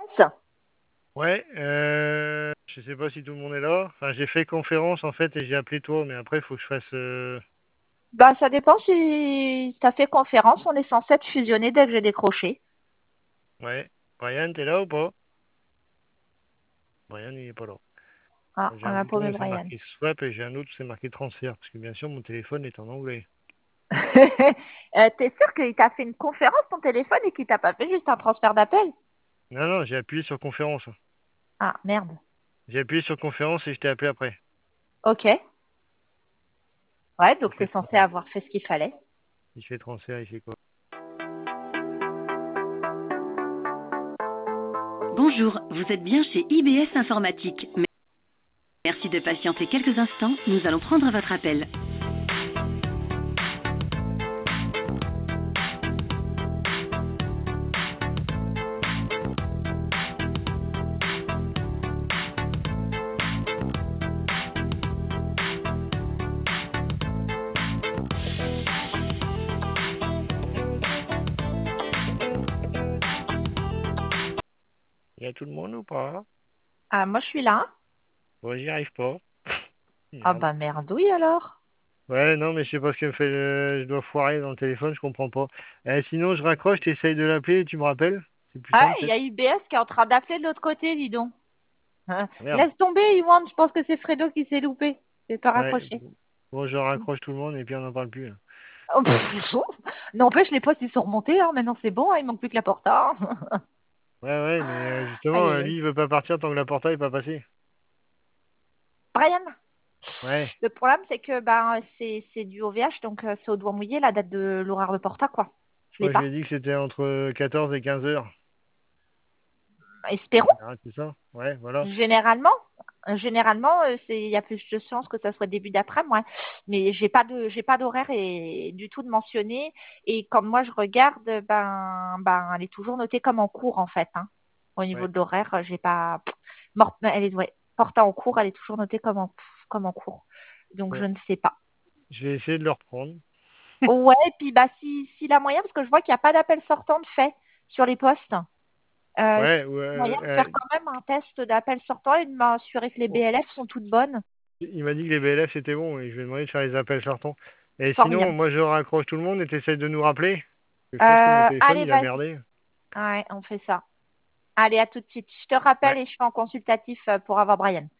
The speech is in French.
Teams? Ouais, je sais pas si tout le monde est là. Enfin, j'ai fait conférence en fait et j'ai appelé toi, mais après, il faut que je fasse. Bah, ça dépend si tu as fait conférence. On est censé être fusionné dès que j'ai décroché. Ouais. Brian, t'es là ou pas? Brian, il est pas là. Ah, J'ai on un a bouton paumé où c'est Brian. marqué swap et j'ai un autre où c'est marqué transfert. Parce que bien sûr, mon téléphone est en anglais. T'es sûr qu'il t'a fait une conférence ton téléphone et qu'il t'a pas fait juste un transfert d'appel? Non, non, j'ai appuyé sur conférence. Ah, merde. J'ai appuyé sur conférence et je t'ai appelé après. Ok. Ouais, Il donc t'es fait, censé avoir fait ce qu'il fallait. il fait transfert, il fait quoi? Bonjour, vous êtes bien chez IBS Informatique. Merci de patienter quelques instants, nous allons prendre votre appel. Il y a tout le monde ou pas? Ah, moi je suis là. Bon, j'y arrive pas. Ah Merde. bah merdouille alors. Ouais, non, mais je sais pas ce qu'elle me fait. Je dois foirer dans le téléphone, je comprends pas. Sinon, je raccroche, t'essayes de l'appeler et tu me rappelles? C'est plus Ah, simple, il y a peut-être? IBS qui est en train d'appeler de l'autre côté, dis donc. Hein. Merde. Laisse tomber, Iwan. Je pense que c'est Fredo qui s'est loupé. C'est pas Ouais. raccroché. Bon, je raccroche tout le monde et puis on n'en parle plus, là. Oh, n'empêche, les postes ils sont remontés. Hein. Maintenant c'est bon. Hein, il manque plus que la porta. Hein. Ouais, ouais, mais Aïe justement, aïe aïe. lui, il veut pas partir tant que la portail n'est pas passé. Brian, Ouais. le problème c'est que ben c'est du OVH, donc c'est au doigt mouillé la date de l'horaire de porta quoi. Je l'ai Moi, je lui pas. ai dit que c'était entre 14 et 15 heures. En Espérons. général, c'est ça? Ouais, voilà. Généralement, généralement, il y a plus de chances que ça soit début d'après-midi, ouais. Mais j'ai pas d'horaire et du tout de mentionné. Et quand moi je regarde, ben, elle est toujours notée comme en cours en fait. Hein. Au niveau Ouais, de l'horaire, j'ai pas, elle est, ouais, portée en cours, elle est toujours notée comme en cours. Donc je ouais. ne sais pas. Je vais essayer de le reprendre. Ouais, et puis bah si la moyen, parce que je vois qu'il n'y a pas d'appel sortant de fait sur les postes. Ouais, Moyen de faire quand même un test d'appel sortant et de m'assurer que les oh, BLF sont toutes bonnes. il m'a dit que les BLF c'était bon et je lui ai demandé de faire les appels sortants. Et sinon, Formidable. moi je raccroche tout le monde et t'essayes de nous rappeler. Parce que je pense que mon téléphone Allez, il a vas-y. merdé. Ouais, on fait ça. Allez, à tout de suite. Je te rappelle Ouais, et je fais en consultatif pour avoir Brian.